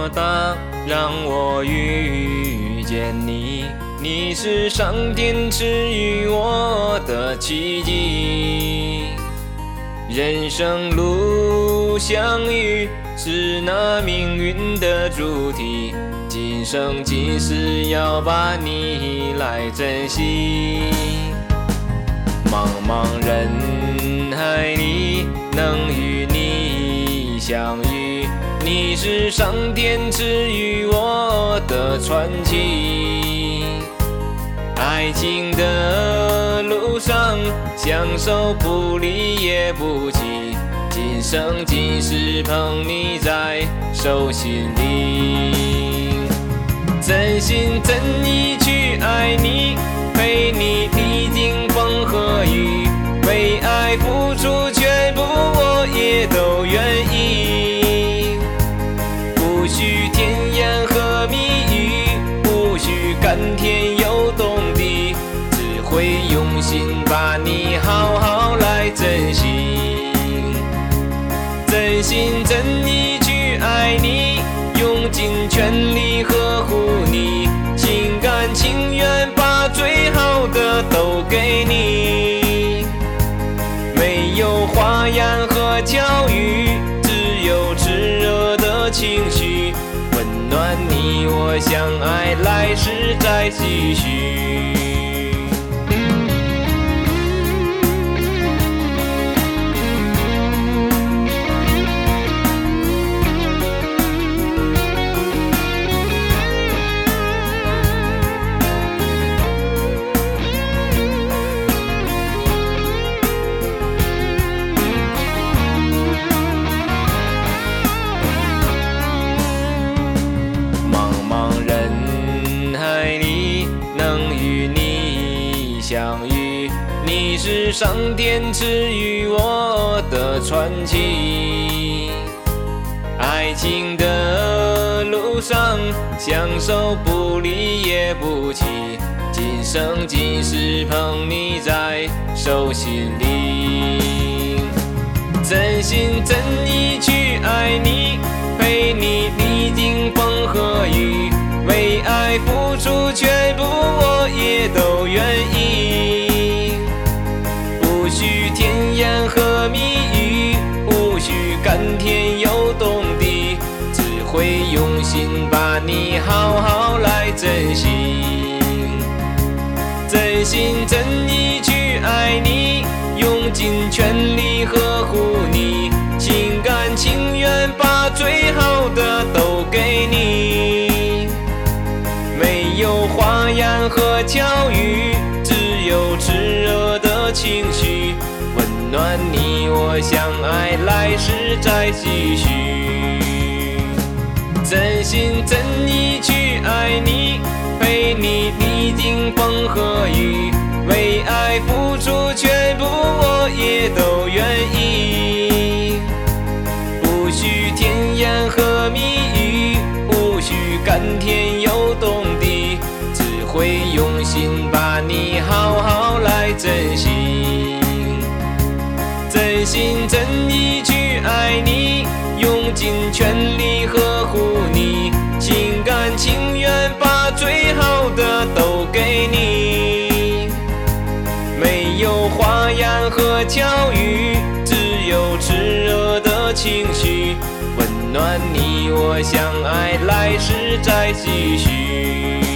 大，让我遇见你。你是上天赐予我的奇迹。人生路相遇，是那命运的主题。今生今世要把你来珍惜。茫茫人海里，能与你相遇，你是上天赐予我的传奇。爱情的路上，相守不离也不弃，今生今世捧你在手心里。真心真意去爱你，陪你历经风和雨，为爱付出全部我也都愿意。不需甜言和蜜语，不需甘甜有动地，只会用心把你好好来珍惜。真心真意去爱你，用尽全力呵护你，心甘情愿把最好的都给你。没有花言和巧语，只有炽热的情绪，温暖你我相爱，来世再继续。能与你相遇，你是上天赐予我的传奇。爱情的路上，相守不离也不弃，今生今世捧你在手心里。真心真意去爱你，陪你历经风和雨，为爱付出全部我也都愿意。不需甜言和蜜语，不需甘甜有动地，只会用心把你好好来珍惜。真心真意去爱你，用尽全力呵护你，心甘情愿把最好的都给你。没有花言和巧语，只有炽热的情绪，温暖你我相爱，来世再继续。真心真意去爱你，陪你历经风和雨，为爱付出全部我也都愿意。不需甜言和蜜语，不需甘甜有动地，只会用心把你好好来珍惜。真心真意去爱你，用尽全力呵护你，心甘情愿把最好的都给你。没有花言和巧语，只有炽热的情绪，温暖你我相爱，来世再继续。